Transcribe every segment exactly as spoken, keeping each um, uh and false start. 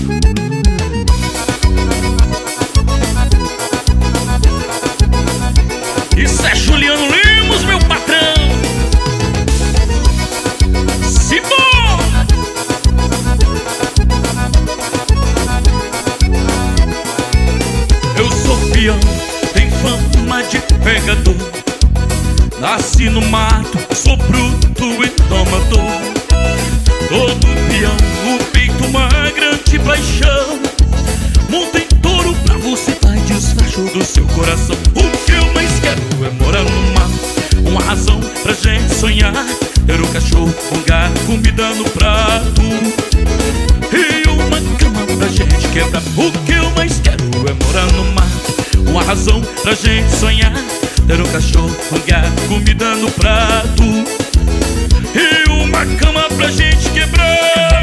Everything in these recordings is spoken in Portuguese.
Isso é Juliano Lemos, meu patrão. Simão! Eu sou peão, tem fama de pegador. Nasci no mato, sou bruto e domador. Todo peão, no peito uma grande paixão. Monta em touro pra você, vai desfacho do seu coração. O que eu mais quero é morar no mato, uma razão pra gente sonhar. Ter um cachorro, um gato, comida no prato e uma cama pra gente quebrar. O que eu mais quero é morar no mato, uma razão pra gente sonhar. Ter um cachorro, um gato, comida no prato e uma cama pra gente quebrar.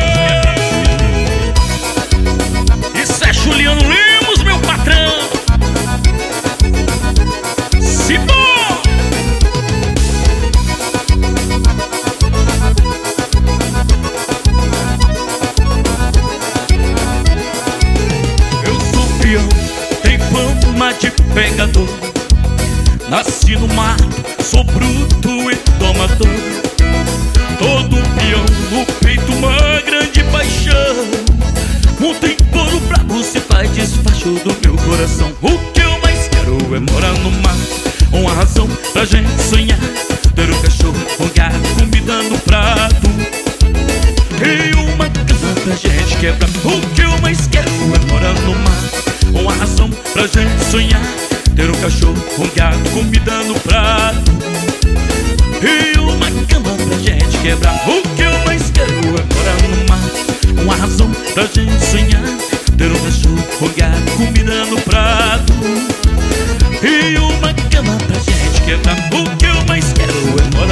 Isso é Juliano Lemos, meu patrão. Simão! Eu sou peão, tem fama de pegador. Nasci no mato, sou bruto e domador. Todo peão, no peito uma grande paixão. Monta em couro pra você, faz desfacho do meu coração. O que eu mais quero é morar no mato, uma razão pra gente sonhar. Ter um cachorro, um gato, comida no prato e uma cama pra gente quebrar. O que eu mais quero é morar no mato, uma razão pra gente sonhar. Ter um cachorro, um gato, comida no prato e uma cama pra gente quebrar. O que eu mais quero é morar no mato, uma razão pra gente sonhar. Ter um cachorro, um gato, comida no prato e uma cama pra gente quebrar. O que eu mais quero é morar